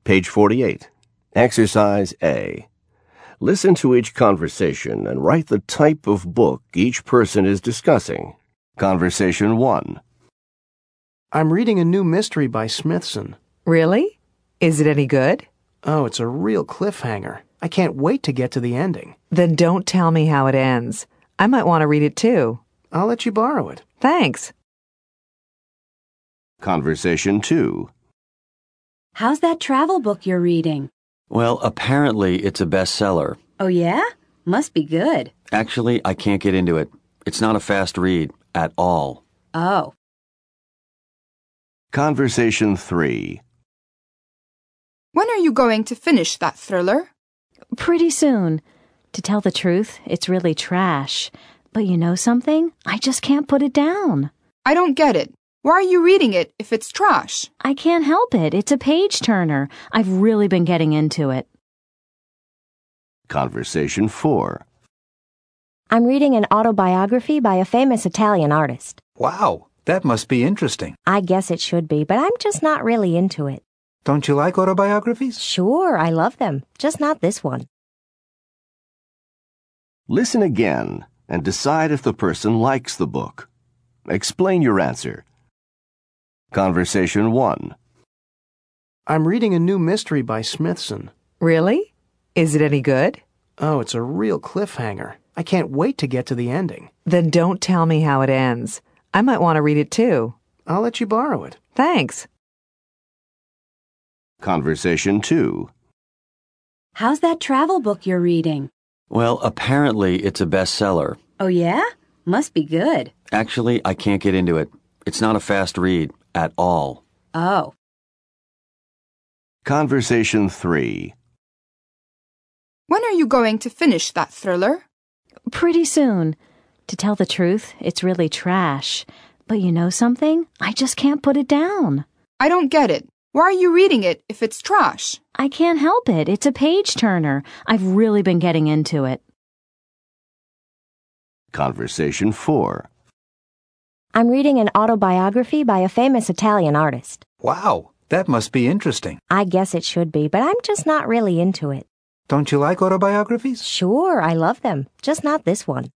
Page 48. Exercise A. Listen to each conversation and write the type of book each person is discussing. Conversation 1. I'm reading a new mystery by Smithson. Really? Is it any good? Oh, it's a real cliffhanger. I can't wait to get to the ending. Then don't tell me how it ends. I might want to read it too. I'll let you borrow it. Thanks. Conversation 2. How's that travel book you're reading? Well, apparently it's a bestseller. Oh, yeah? Must be good. Actually, I can't get into it. It's not a fast read at all. Oh. Conversation 3. When are you going to finish that thriller? Pretty soon. To tell the truth, it's really trash. But you know something? I just can't put it down. I don't get it. Why are you reading it if it's trash? I can't help it. It's a page-turner. I've really been getting into it. Conversation 4. I'm reading an autobiography by a famous Italian artist. Wow, that must be interesting. I guess it should be, but I'm just not really into it. Don't you like autobiographies? Sure, I love them, just not this one. Listen again and decide if the person likes the book. Explain your answer. Conversation 1. I'm reading a new mystery by Smithson. Really? Is it any good? Oh, it's a real cliffhanger. I can't wait to get to the ending. Then don't tell me how it ends. I might want to read it too. I'll let you borrow it. Thanks. Conversation 2. How's that travel book you're reading? Well, apparently it's a bestseller. Oh, yeah? Must be good. Actually, I can't get into it. It's not a fast read at all. Oh. Conversation 3. When are you going to finish that thriller? Pretty soon. To tell the truth, it's really trash. But you know something? I just can't put it down. I don't get it. Why are you reading it if it's trash? I can't help it. It's a page-turner. I've really been getting into it. Conversation 4. I'm reading an autobiography by a famous Italian artist. Wow, that must be interesting. I guess it should be, but I'm just not really into it. Don't you like autobiographies? Sure, I love them, just not this one.